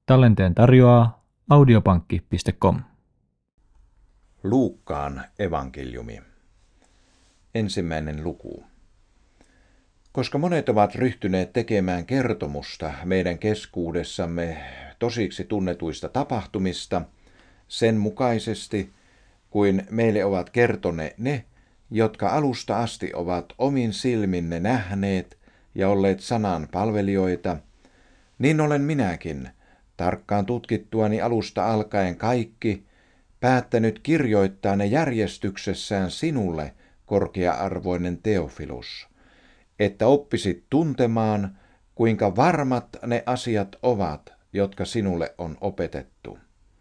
Tallenteen tarjoaa audiopankki.com. Luukkaan evankeliumi. 1. luku. Koska monet ovat ryhtyneet tekemään kertomusta meidän keskuudessamme tosiksi tunnetuista tapahtumista, sen mukaisesti kuin meille ovat kertoneet ne, jotka alusta asti ovat omin silminne nähneet ja olleet sanan palvelijoita, niin olen minäkin, tarkkaan tutkittuani alusta alkaen kaikki, päättänyt kirjoittaa ne järjestyksessään sinulle, korkea-arvoinen Teofilus, että oppisit tuntemaan, kuinka varmat ne asiat ovat, jotka sinulle on opetettu.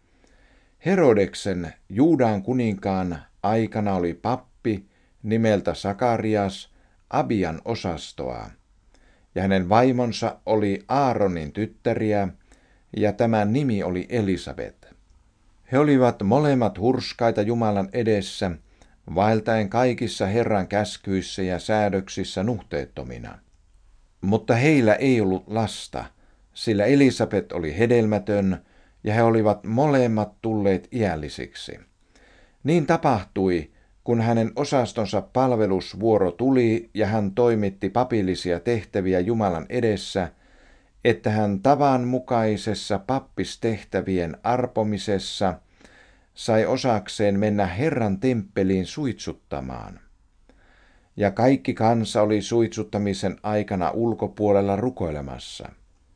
Herodeksen, Juudan kuninkaan, aikana oli pappi nimeltä Sakarias Abian osastoa, ja hänen vaimonsa oli Aaronin tyttäriä, ja tämän nimi oli Elisabet. He olivat molemmat hurskaita Jumalan edessä, vaeltaen kaikissa Herran käskyissä ja säädöksissä nuhteettomina. Mutta heillä ei ollut lasta, sillä Elisabet oli hedelmätön, ja he olivat molemmat tulleet iällisiksi. Niin tapahtui, kun hänen osastonsa palvelusvuoro tuli ja hän toimitti papillisia tehtäviä Jumalan edessä, että hän tavanmukaisessa pappistehtävien arpomisessa sai osakseen mennä Herran temppeliin suitsuttamaan. Ja kaikki kansa oli suitsuttamisen aikana ulkopuolella rukoilemassa.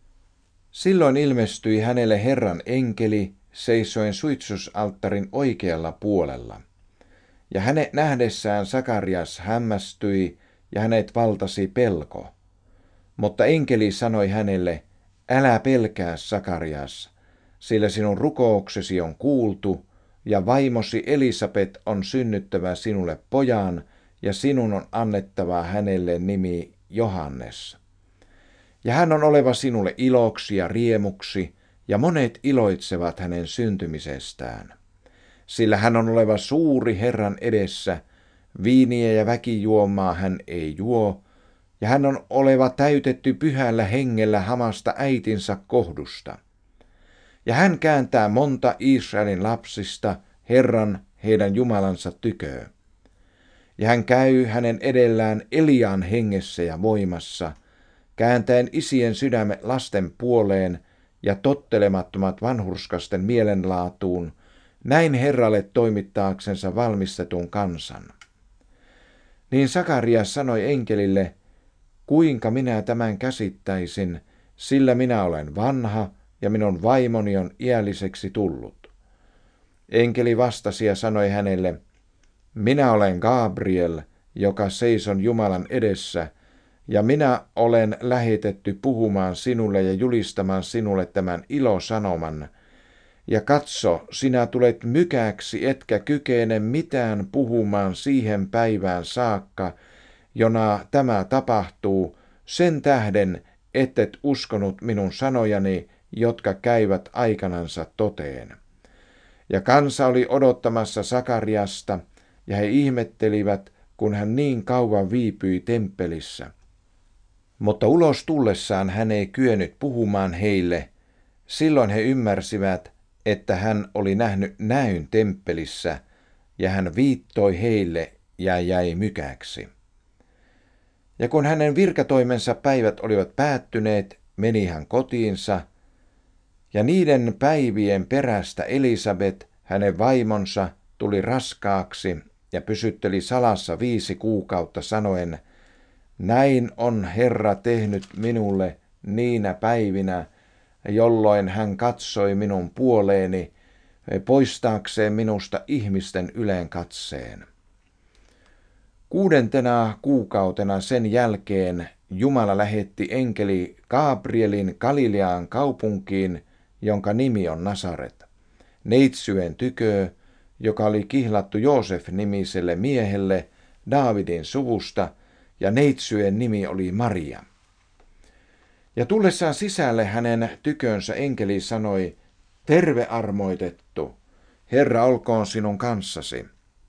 Silloin ilmestyi hänelle Herran enkeli seisoen suitsusalttarin oikealla puolella. Ja hänet nähdessään Sakarias hämmästyi ja hänet valtasi pelko. Mutta enkeli sanoi hänelle, älä pelkää Sakarias, sillä sinun rukouksesi on kuultu, ja vaimosi Elisabet on synnyttävä sinulle pojan, ja sinun on annettava hänelle nimi Johannes. Ja hän on oleva sinulle iloksi ja riemuksi, ja monet iloitsevat hänen syntymisestään. Sillä hän on oleva suuri Herran edessä, viiniä ja väkijuomaa hän ei juo, ja hän on oleva täytetty pyhällä hengellä hamasta äitinsä kohdusta. Ja hän kääntää monta Israelin lapsista Herran heidän Jumalansa tyköö. Ja hän käy hänen edellään Eliaan hengessä ja voimassa, kääntäen isien sydämet lasten puoleen ja tottelemattomat vanhurskasten mielenlaatuun, näin Herralle toimittaaksensa valmistetun kansan. Niin Sakarias sanoi enkelille, kuinka minä tämän käsittäisin, sillä minä olen vanha ja minun vaimoni on iälliseksi tullut. Enkeli vastasi ja sanoi hänelle, minä olen Gabriel, joka seison Jumalan edessä, ja minä olen lähetetty puhumaan sinulle ja julistamaan sinulle tämän ilosanoman. Ja katso, sinä tulet mykäksi, etkä kykene mitään puhumaan siihen päivään saakka, jona tämä tapahtuu, sen tähden, ettet uskonut minun sanojani, jotka käyvät aikanansa toteen. Ja kansa oli odottamassa Sakariasta, ja he ihmettelivät, kun hän niin kauan viipyi temppelissä. Mutta ulos tullessaan hän ei kyennyt puhumaan heille, silloin he ymmärsivät, että hän oli nähnyt näyn temppelissä, ja hän viittoi heille ja jäi mykäksi. Ja kun hänen virkatoimensa päivät olivat päättyneet, meni hän kotiinsa, ja niiden päivien perästä Elisabet, hänen vaimonsa, tuli raskaaksi ja pysytteli salassa 5 kuukautta sanoen, näin on Herra tehnyt minulle niinä päivinä, jolloin hän katsoi minun puoleeni, poistaakseen minusta ihmisten yleen katseen. 6. kuukautena sen jälkeen Jumala lähetti enkeli Gabrielin Galileaan kaupunkiin, jonka nimi on Nasaret, neitsyen tyköö, joka oli kihlattu Joosef-nimiselle miehelle Daavidin suvusta, ja neitsyen nimi oli Maria. Ja tullessaan sisälle hänen tykönsä enkeli sanoi, terve armoitettu, Herra olkoon sinun kanssasi.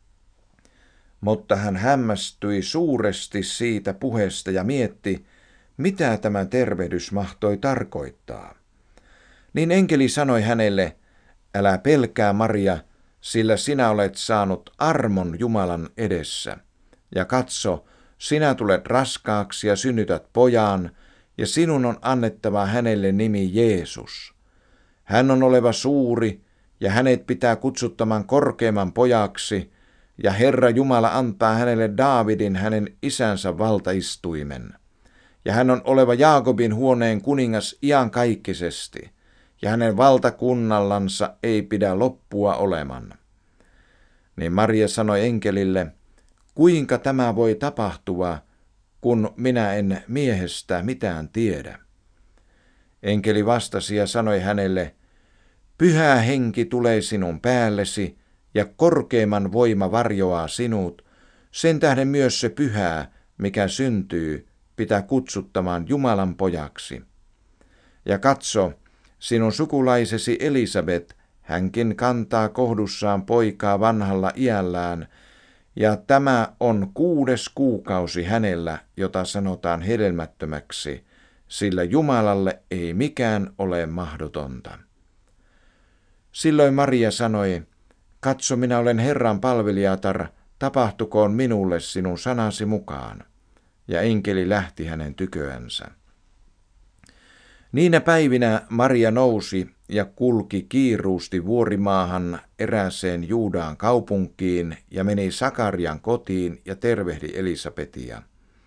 Mutta hän hämmästyi suuresti siitä puheesta ja mietti, mitä tämä tervehdys mahtoi tarkoittaa. Niin enkeli sanoi hänelle, älä pelkää Maria, sillä sinä olet saanut armon Jumalan edessä. Ja katso, sinä tulet raskaaksi ja synnytät pojan, ja sinun on annettava hänelle nimi Jeesus. Hän on oleva suuri, ja hänet pitää kutsuttaman korkeimman pojaksi, ja Herra Jumala antaa hänelle Daavidin hänen isänsä valtaistuimen. Ja hän on oleva Jaakobin huoneen kuningas iankaikkisesti, ja hänen valtakunnallansa ei pidä loppua oleman. Niin Maria sanoi enkelille, kuinka tämä voi tapahtua, kun minä en miehestä mitään tiedä? Enkeli vastasi ja sanoi hänelle, Pyhä Henki tulee sinun päällesi, ja korkeimman voima varjoaa sinut, sen tähden myös se pyhää, mikä syntyy, pitää kutsuttamaan Jumalan pojaksi. Ja katso, sinun sukulaisesi Elisabet, hänkin kantaa kohdussaan poikaa vanhalla iällään, ja tämä on 6. kuukausi hänellä, jota sanotaan hedelmättömäksi, sillä Jumalalle ei mikään ole mahdotonta. Silloin Maria sanoi, katso, minä olen Herran palvelijatar, tapahtukoon minulle sinun sanasi mukaan. Ja enkeli lähti hänen tyköänsä. Niinä päivinä Maria nousi ja kulki kiiruusti vuorimaahan erääseen Juudaan kaupunkiin ja meni Sakarian kotiin ja tervehdi Elisabetia.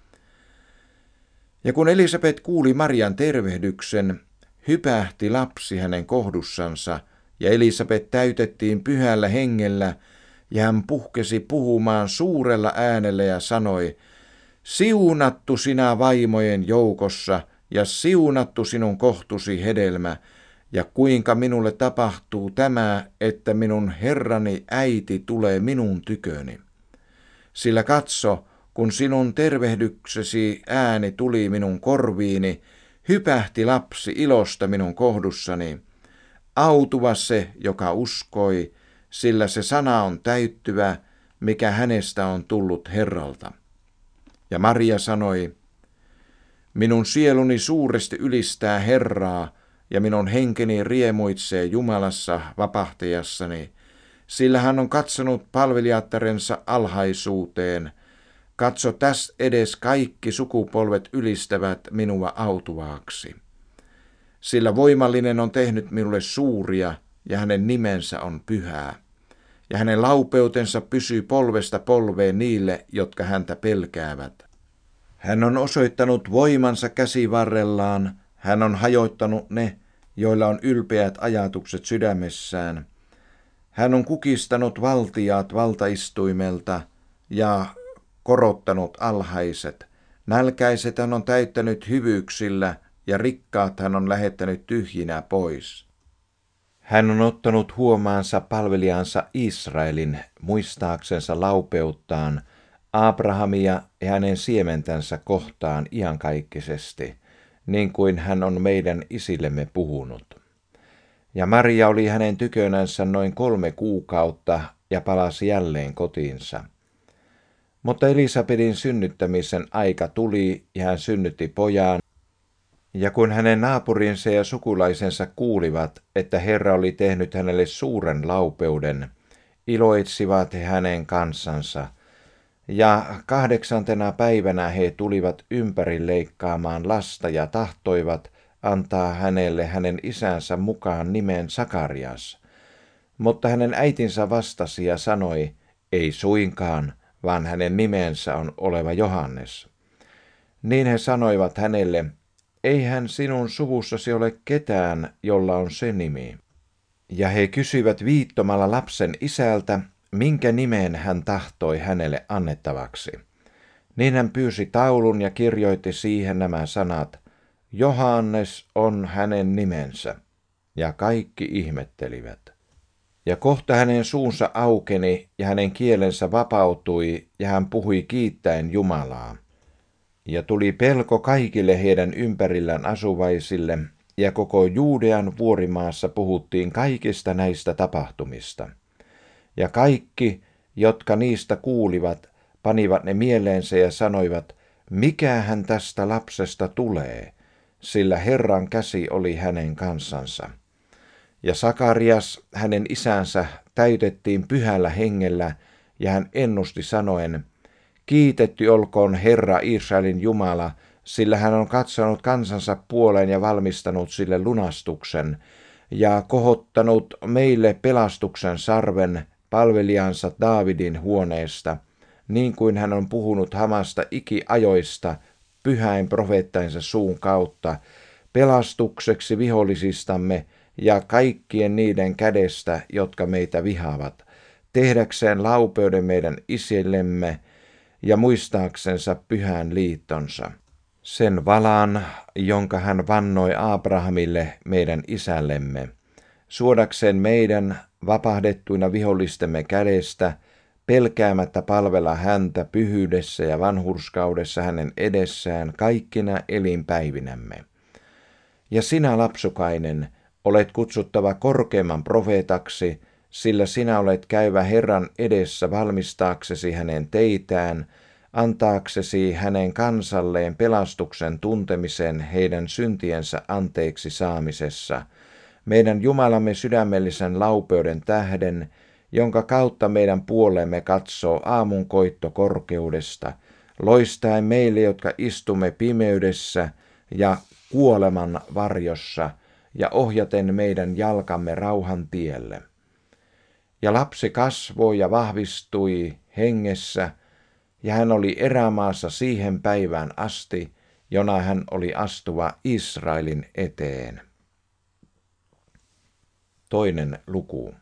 Ja kun Elisabet kuuli Marian tervehdyksen, hypähti lapsi hänen kohdussansa, ja Elisabet täytettiin pyhällä hengellä, ja hän puhkesi puhumaan suurella äänellä ja sanoi, siunattu sinä vaimojen joukossa, ja siunattu sinun kohtusi hedelmä, ja kuinka minulle tapahtuu tämä, että minun Herrani äiti tulee minun tyköni. Sillä katso, kun sinun tervehdyksesi ääni tuli minun korviini, hypähti lapsi ilosta minun kohdussani. Autuva se, joka uskoi, sillä se sana on täyttyvä, mikä hänestä on tullut Herralta. Ja Maria sanoi, minun sieluni suuresti ylistää Herraa, ja minun henkeni riemuitsee Jumalassa vapahtajassani, sillä hän on katsonut palvelijattarensa alhaisuuteen. Katso, täs edes kaikki sukupolvet ylistävät minua autuvaaksi. Sillä voimallinen on tehnyt minulle suuria, ja hänen nimensä on pyhää. Ja hänen laupeutensa pysyy polvesta polveen niille, jotka häntä pelkäävät. Hän on osoittanut voimansa käsivarrellaan, hän on hajoittanut ne, joilla on ylpeät ajatukset sydämessään. Hän on kukistanut valtiaat valtaistuimelta ja korottanut alhaiset. Nälkäiset hän on täyttänyt hyvyyksillä ja rikkaat hän on lähettänyt tyhjinä pois. Hän on ottanut huomaansa palvelijansa Israelin muistaaksensa laupeuttaan, Abrahamia ja hänen siementänsä kohtaan iankaikkisesti, niin kuin hän on meidän isillemme puhunut. Ja Maria oli hänen tykönänsä noin 3 kuukautta ja palasi jälleen kotiinsa. Mutta Elisabetin synnyttämisen aika tuli ja hän synnytti pojan, ja kun hänen naapurinsa ja sukulaisensa kuulivat, että Herra oli tehnyt hänelle suuren laupeuden, iloitsivat he hänen kansansa, ja 8. päivänä he tulivat ympäri leikkaamaan lasta ja tahtoivat antaa hänelle hänen isänsä mukaan nimen Sakarias. Mutta hänen äitinsä vastasi ja sanoi, ei suinkaan, vaan hänen nimensä on oleva Johannes. Niin he sanoivat hänelle, eihän sinun suvussasi ole ketään, jolla on se nimi. Ja he kysyivät viittomalla lapsen isältä, minkä nimen hän tahtoi hänelle annettavaksi. Niin hän pyysi taulun ja kirjoitti siihen nämä sanat, Johannes on hänen nimensä. Ja kaikki ihmettelivät. Ja kohta hänen suunsa aukeni ja hänen kielensä vapautui ja hän puhui kiittäen Jumalaa. Ja tuli pelko kaikille heidän ympärillään asuvaisille, ja koko Juudean vuorimaassa puhuttiin kaikista näistä tapahtumista. Ja kaikki, jotka niistä kuulivat, panivat ne mieleensä ja sanoivat, mikähän tästä lapsesta tulee, sillä Herran käsi oli hänen kansansa. Ja Sakarias, hänen isänsä, täytettiin pyhällä hengellä, ja hän ennusti sanoen, kiitetty olkoon Herra Israelin Jumala, sillä hän on katsonut kansansa puoleen ja valmistanut sille lunastuksen, ja kohottanut meille pelastuksen sarven palvelijansa Daavidin huoneesta, niin kuin hän on puhunut hamasta ikiajoista pyhäin profeettainsa suun kautta, pelastukseksi vihollisistamme ja kaikkien niiden kädestä, jotka meitä vihaavat, tehdäkseen laupeuden meidän isillemme ja muistaaksensa pyhän liittonsa. Sen valan, jonka hän vannoi Abrahamille meidän isällemme, suodakseen meidän vapahdettuina vihollistemme kädestä, pelkäämättä palvella häntä pyhyydessä ja vanhurskaudessa hänen edessään kaikkina elinpäivinämme. Ja sinä, lapsukainen, olet kutsuttava korkeimman profeetaksi, sillä sinä olet käyvä Herran edessä valmistaaksesi hänen teitään, antaaksesi hänen kansalleen pelastuksen tuntemisen heidän syntiensä anteeksi saamisessa, meidän Jumalamme sydämellisen laupeuden tähden, jonka kautta meidän puolemme katsoo aamunkoitto korkeudesta, loistaen meille, jotka istumme pimeydessä ja kuoleman varjossa, ja ohjaten meidän jalkamme rauhan tielle. Ja lapsi kasvoi ja vahvistui hengessä, ja hän oli erämaassa siihen päivään asti, jona hän oli astuva Israelin eteen. 2. luku.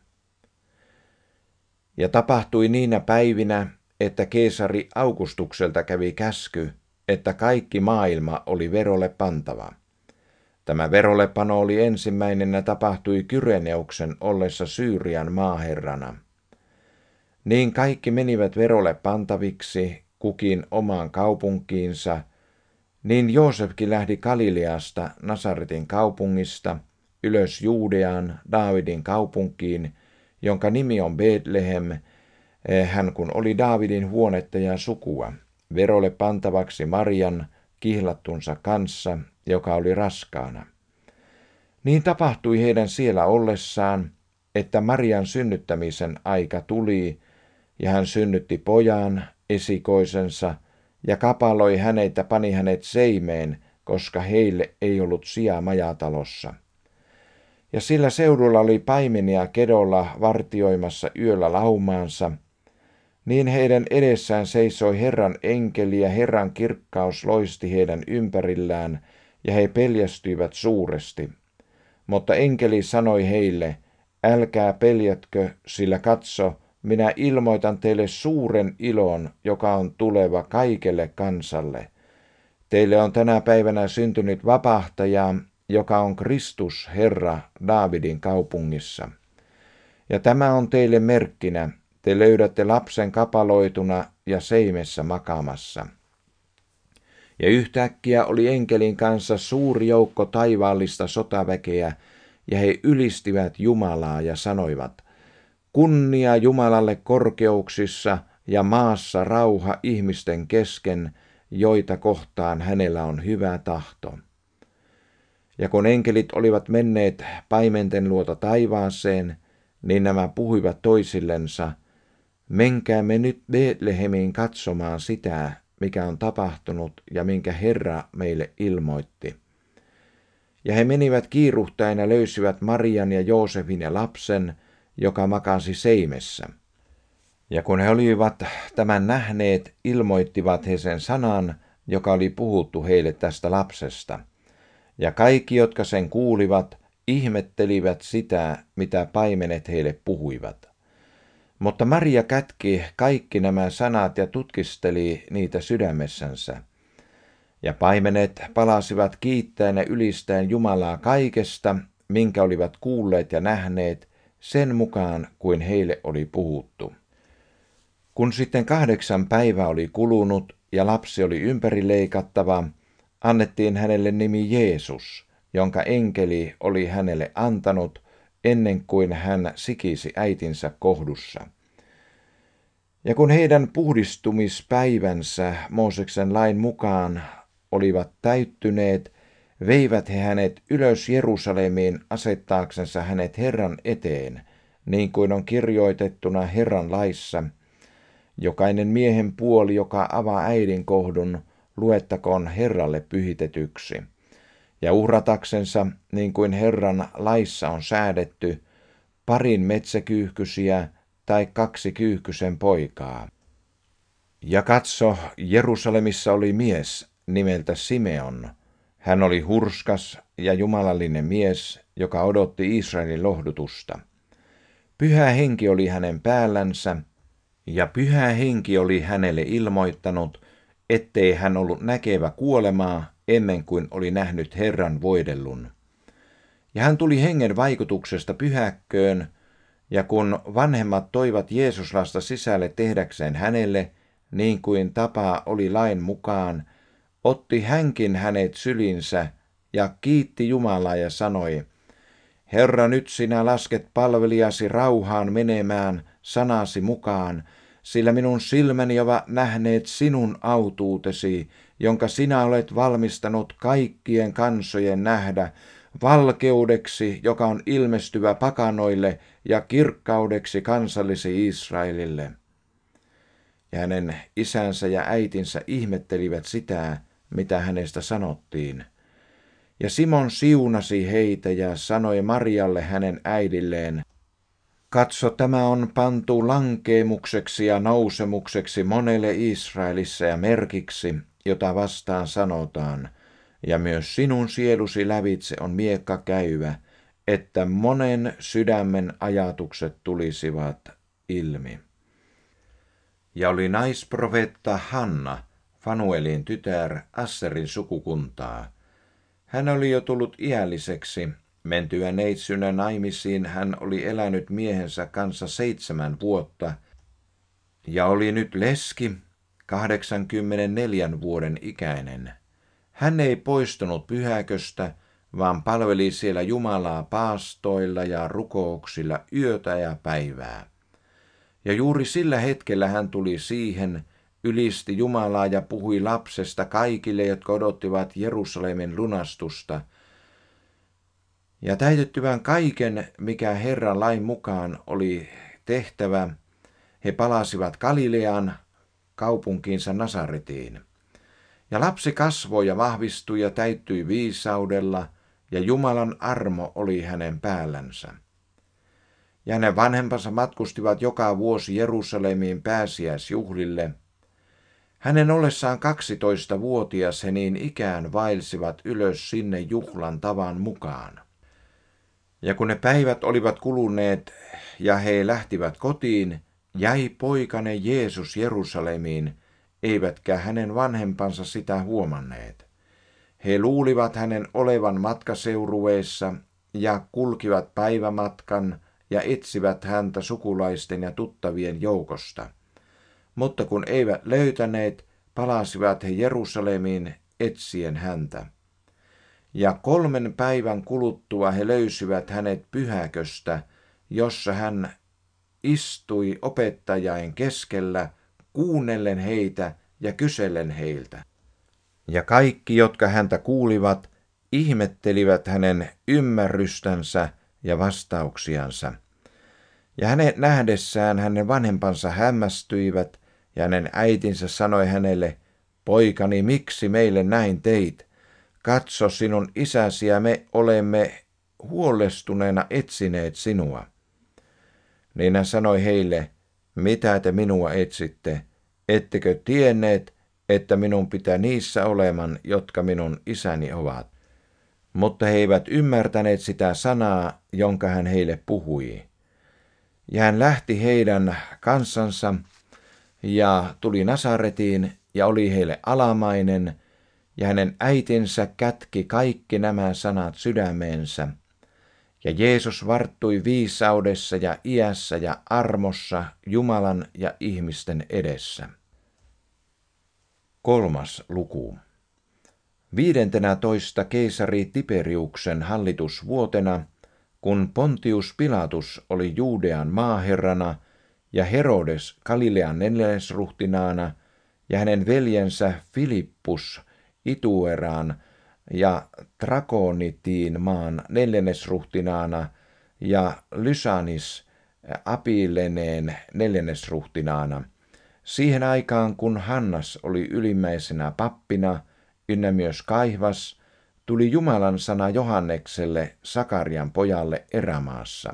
Ja tapahtui niinä päivinä, että keisari Augustukselta kävi käsky, että kaikki maailma oli verolle pantava. Tämä verollepano oli ensimmäinen ja tapahtui Kyreneuksen ollessa Syyrian maaherrana. Niin kaikki menivät verolle pantaviksi, kukin omaan kaupunkiinsa, niin Joosefkin lähti Galileasta, Nasaretin kaupungista, ylös Juudeaan, Daavidin kaupunkiin, jonka nimi on Betlehem, hän kun oli Daavidin huonetta ja sukua, verolle pantavaksi Marian, kihlattunsa kanssa, joka oli raskaana. Niin tapahtui heidän siellä ollessaan, että Marian synnyttämisen aika tuli, ja hän synnytti pojan, esikoisensa, ja kapaloi hänet ja pani hänet seimeen, koska heille ei ollut sijaa majatalossa. Ja sillä seudulla oli paimenia kedolla vartioimassa yöllä laumaansa, niin heidän edessään seisoi Herran enkeli ja Herran kirkkaus loisti heidän ympärillään, ja he peljästyivät suuresti. Mutta enkeli sanoi heille, älkää peljätkö, sillä katso, minä ilmoitan teille suuren ilon, joka on tuleva kaikelle kansalle. Teille on tänä päivänä syntynyt vapahtaja, joka on Kristus Herra Daavidin kaupungissa. Ja tämä on teille merkkinä, te löydätte lapsen kapaloituna ja seimessä makaamassa. Ja yhtäkkiä oli enkelin kanssa suuri joukko taivaallista sotaväkeä, ja he ylistivät Jumalaa ja sanoivat, kunnia Jumalalle korkeuksissa ja maassa rauha ihmisten kesken, joita kohtaan hänellä on hyvä tahto. Ja kun enkelit olivat menneet paimenten luota taivaaseen, niin nämä puhuivat toisillensa, menkäämme nyt Betlehemiin katsomaan sitä, mikä on tapahtunut ja minkä Herra meille ilmoitti. Ja he menivät kiiruhtaen ja löysivät Marian ja Joosefin ja lapsen, joka makasi seimessä. Ja kun he olivat tämän nähneet, ilmoittivat he sen sanan, joka oli puhuttu heille tästä lapsesta. Ja kaikki, jotka sen kuulivat, ihmettelivät sitä, mitä paimenet heille puhuivat. Mutta Maria kätki kaikki nämä sanat ja tutkisteli niitä sydämessänsä. Ja paimenet palasivat kiittäen ja ylistäen Jumalaa kaikesta, minkä olivat kuulleet ja nähneet, sen mukaan kuin heille oli puhuttu. Kun sitten 8 päivää oli kulunut ja lapsi oli ympärileikattava, annettiin hänelle nimi Jeesus, jonka enkeli oli hänelle antanut ennen kuin hän sikisi äitinsä kohdussa. Ja kun heidän puhdistumispäivänsä Mooseksen lain mukaan olivat täyttyneet, veivät he hänet ylös Jerusalemiin asettaaksensa hänet Herran eteen, niin kuin on kirjoitettuna Herran laissa. Jokainen miehen puoli, joka avaa äidin kohdun, luettakoon Herralle pyhitetyksi. Ja uhrataksensa, niin kuin Herran laissa on säädetty, 2 metsäkyyhkysiä tai 2 kyyhkysen poikaa. Ja katso, Jerusalemissa oli mies nimeltä Simeon. Hän oli hurskas ja jumalallinen mies, joka odotti Israelin lohdutusta. Pyhä henki oli hänen päällänsä, ja Pyhä henki oli hänelle ilmoittanut, ettei hän ollut näkevä kuolemaa ennen kuin oli nähnyt Herran voidellun. Ja hän tuli hengen vaikutuksesta pyhäkköön, ja kun vanhemmat toivat Jeesuslasta sisälle tehdäkseen hänelle, niin kuin tapa oli lain mukaan, otti hänkin hänet sylinsä ja kiitti Jumalaa ja sanoi, Herra, nyt sinä lasket palvelijasi rauhaan menemään sanasi mukaan, sillä minun silmäni ovat nähneet sinun autuutesi, jonka sinä olet valmistanut kaikkien kansojen nähdä, valkeudeksi, joka on ilmestyvä pakanoille ja kirkkaudeksi kansallisi Israelille. Ja hänen isänsä ja äitinsä ihmettelivät sitä, mitä hänestä sanottiin. Ja Simon siunasi heitä ja sanoi Marialle hänen äidilleen, katso, tämä on pantu lankeemukseksi ja nousemukseksi monelle Israelissa ja merkiksi, jota vastaan sanotaan, ja myös sinun sielusi lävitse on miekka käyvä, että monen sydämen ajatukset tulisivat ilmi. Ja oli naisprofeetta Hanna, Fanuelin tytär, Asserin sukukuntaa. Hän oli jo tullut iälliseksi. Mentyä neitsynä naimisiin hän oli elänyt miehensä kanssa 7 vuotta ja oli nyt leski, 84 vuoden ikäinen. Hän ei poistunut pyhäköstä, vaan palveli siellä Jumalaa paastoilla ja rukouksilla yötä ja päivää. Ja juuri sillä hetkellä hän tuli siihen, ylisti Jumalaa ja puhui lapsesta kaikille, jotka odottivat Jerusalemin lunastusta. Ja täytettyvän kaiken, mikä Herran lain mukaan oli tehtävä, he palasivat Galileaan kaupunkiinsa Nasaretiin. Ja lapsi kasvoi ja vahvistui ja täyttyi viisaudella, ja Jumalan armo oli hänen päällänsä. Ja hänen vanhempansa matkustivat joka vuosi Jerusalemiin pääsiäisjuhlille. Hänen ollessaan 12-vuotias he niin ikään vaelsivat ylös sinne juhlan tavan mukaan. Ja kun ne päivät olivat kuluneet ja he lähtivät kotiin, jäi poikanen Jeesus Jerusalemiin, eivätkä hänen vanhempansa sitä huomanneet. He luulivat hänen olevan matkaseurueessa ja kulkivat päivämatkan ja etsivät häntä sukulaisten ja tuttavien joukosta. Mutta kun eivät löytäneet, palasivat he Jerusalemiin etsien häntä. Ja 3 päivän kuluttua he löysivät hänet pyhäköstä, jossa hän istui opettajain keskellä, kuunnellen heitä ja kysellen heiltä. Ja kaikki, jotka häntä kuulivat, ihmettelivät hänen ymmärrystänsä ja vastauksiansa. Ja hänet nähdessään hänen vanhempansa hämmästyivät, ja hänen äitinsä sanoi hänelle, poikani, miksi meille näin teit? Katso, sinun isäsi ja me olemme huolestuneena etsineet sinua. Niin hän sanoi heille, mitä te minua etsitte? Ettekö tienneet, että minun pitää niissä oleman, jotka minun isäni ovat? Mutta he eivät ymmärtäneet sitä sanaa, jonka hän heille puhui. Ja hän lähti heidän kansansa ja tuli Nasaretiin ja oli heille alamainen, ja hänen äitinsä kätki kaikki nämä sanat sydämeensä. Ja Jeesus varttui viisaudessa ja iässä ja armossa Jumalan ja ihmisten edessä. 3. luku. 15. keisari Tiberiuksen hallitusvuotena, kun Pontius Pilatus oli Juudean maaherrana ja Herodes Galilean neljännesruhtinaana ja hänen veljensä Filippus Itueraan ja Trakonitiin maan 4. ruhtinaana ja Lysanis Apileneen 4. ruhtinaana. Siihen aikaan, kun Hannas oli ylimmäisenä pappina, ynnä myös Kaihvas, tuli Jumalan sana Johannekselle, Sakarian pojalle erämaassa.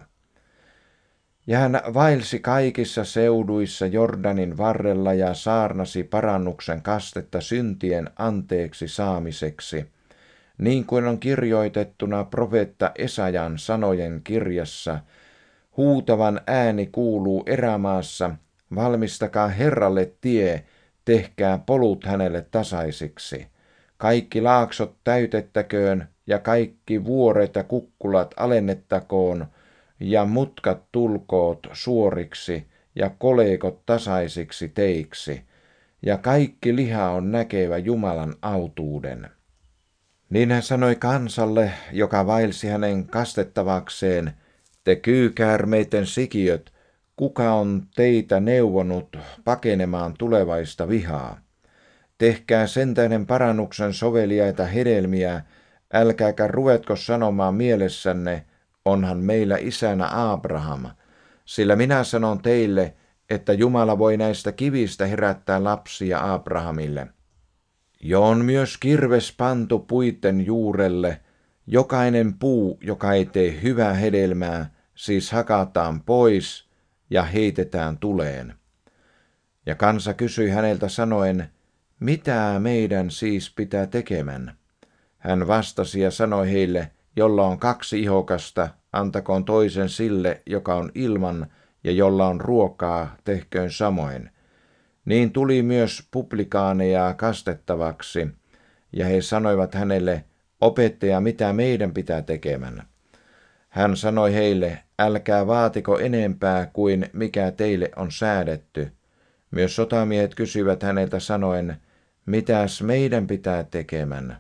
Ja hän vaelsi kaikissa seuduissa Jordanin varrella ja saarnasi parannuksen kastetta syntien anteeksi saamiseksi, niin kuin on kirjoitettuna profeetta Esajan sanojen kirjassa: huutavan ääni kuuluu erämaassa, valmistakaa Herralle tie, tehkää polut hänelle tasaisiksi. Kaikki laaksot täytettäköön ja kaikki vuoret ja kukkulat alennettakoon, ja mutkat tulkoot suoriksi ja koleikot tasaisiksi teiksi, ja kaikki liha on näkevä Jumalan autuuden. Niin hän sanoi kansalle, joka vaelsi hänen kastettavakseen: te kyykäärmeiden sikiöt, kuka on teitä neuvonut pakenemaan tulevaista vihaa? Tehkää sen tähden parannuksen soveliaita hedelmiä, älkääkä ruvetko sanomaan mielessänne: onhan meillä isänä Abraham, sillä minä sanon teille, että Jumala voi näistä kivistä herättää lapsia Abrahamille. Jo on myös kirves pantu puitten juurelle, jokainen puu, joka ei tee hyvää hedelmää, siis hakataan pois ja heitetään tuleen. Ja kansa kysyi häneltä sanoen: mitä meidän siis pitää tekemään? Hän vastasi ja sanoi heille: jolla on 2 ihokasta, antakoon toisen sille, joka on ilman, ja jolla on ruokaa, tehköön samoin. Niin tuli myös publikaaneja kastettavaksi, ja he sanoivat hänelle: opettaja, mitä meidän pitää tekemään? Hän sanoi heille: älkää vaatiko enempää kuin mikä teille on säädetty. Myös sotamiehet kysyivät häneltä sanoen: mitäs meidän pitää tekemään?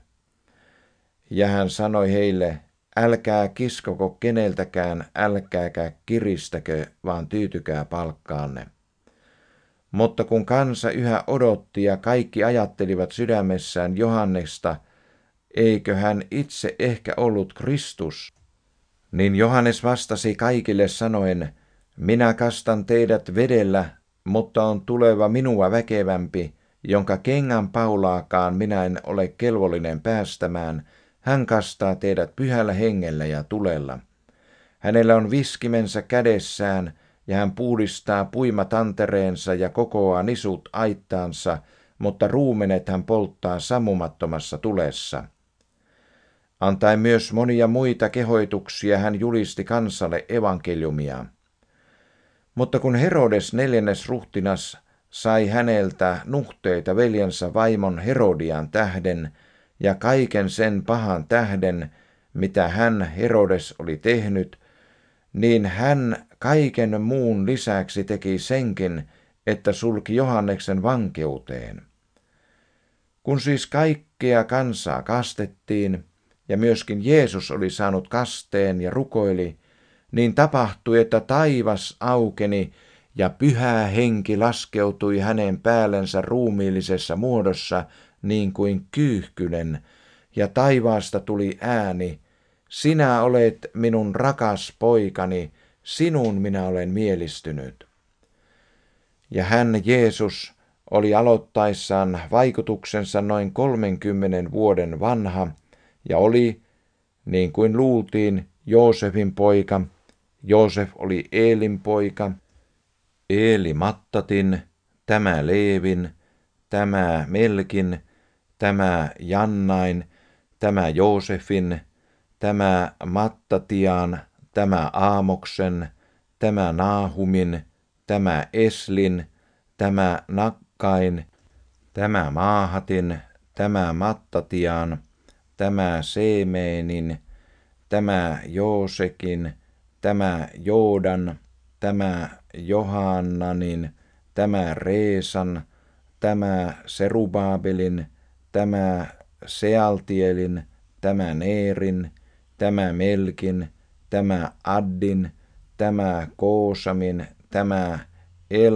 Ja hän sanoi heille: älkää kiskoko keneltäkään, älkääkä kiristäkö, vaan tyytykää palkkaanne. Mutta kun kansa yhä odotti ja kaikki ajattelivat sydämessään Johannesta, eikö hän itse ehkä ollut Kristus, niin Johannes vastasi kaikille sanoen: minä kastan teidät vedellä, mutta on tuleva minua väkevämpi, jonka kengän paulaakaan minä en ole kelvollinen päästämään. Hän kastaa teidät pyhällä hengellä ja tulella. Hänellä on viskimensä kädessään, ja hän puhdistaa puimatantereensa ja kokoaa nisut aittaansa, mutta ruumenet hän polttaa sammumattomassa tulessa. Antaen myös monia muita kehoituksia hän julisti kansalle evankeliumia. Mutta kun Herodes 4. ruhtinas sai häneltä nuhteita veljensä vaimon Herodian tähden ja kaiken sen pahan tähden, mitä hän Herodes oli tehnyt, niin hän kaiken muun lisäksi teki senkin, että sulki Johanneksen vankeuteen. Kun siis kaikkea kansaa kastettiin, ja myöskin Jeesus oli saanut kasteen ja rukoili, niin tapahtui, että taivas aukeni ja pyhä henki laskeutui hänen päällensä ruumiillisessa muodossa niin kuin kyyhkynen, ja taivaasta tuli ääni: sinä olet minun rakas poikani, sinuun minä olen mielistynyt. Ja hän, Jeesus, oli aloittaessaan vaikutuksensa noin 30 vuoden vanha, ja oli, niin kuin luultiin, Joosefin poika. Joosef oli Eelin poika, Eeli Mattatin, tämä Leevin, tämä Melkin, tämä Jannain, tämä Joosefin, tämä Mattatian, tämä Aamoksen, tämä Naahumin, tämä Eslin, tämä Nakkain, tämä Maahatin, tämä Mattatian, tämä Seemeenin, tämä Joosekin, tämä Joodan, tämä Johannanin, tämä Reesan, tämä Serubaabelin, tämä Sealtielin, tämä Neerin, tämä Melkin, tämä Addin, tämä Koosamin, tämä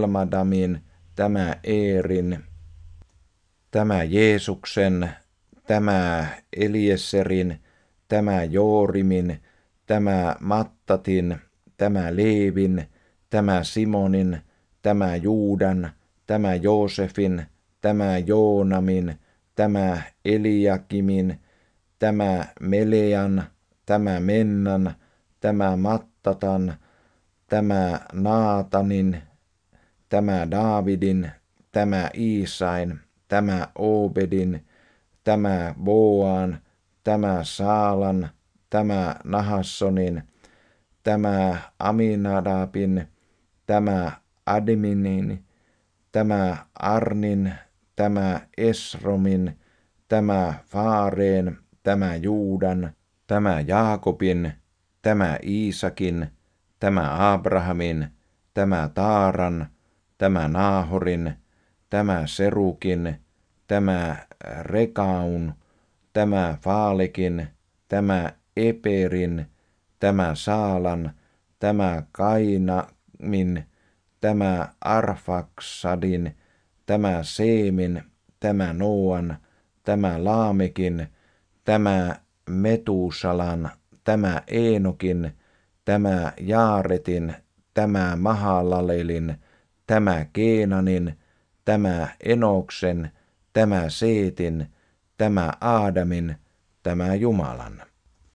Elmadamin, tämä Eerin, tämä Jeesuksen, tämä Elieserin, tämä Joorimin, tämä Mattatin, tämä Leevin, tämä Simonin, tämä Juudan, tämä Joosefin, tämä Joonamin, tämä Eliakimin, tämä Melean, tämä Mennan, tämä Mattatan, tämä Naatanin, tämä Daavidin, tämä Iisain, tämä Obedin, tämä Boan, tämä Saalan, tämä Nahassonin, tämä Aminadabin, tämä Adminin, tämä Arnin, tämä Esromin, tämä Faareen, tämä Juudan, tämä Jaakobin, tämä Iisakin, tämä Abrahamin, tämä Taaran, tämä Naahorin, tämä Serukin, tämä Rekaun, tämä Faalekin, tämä Eperin, tämä Saalan, tämä Kainamin, tämä Arfaksadin, tämä Seemin, tämä Noan, tämä Laamekin, tämä Metusalan, tämä Eenokin, tämä Jaaretin, tämä Mahalalelin, tämä Keenanin, tämä Enoksen, tämä Seetin, tämä Aadamin, tämä Jumalan.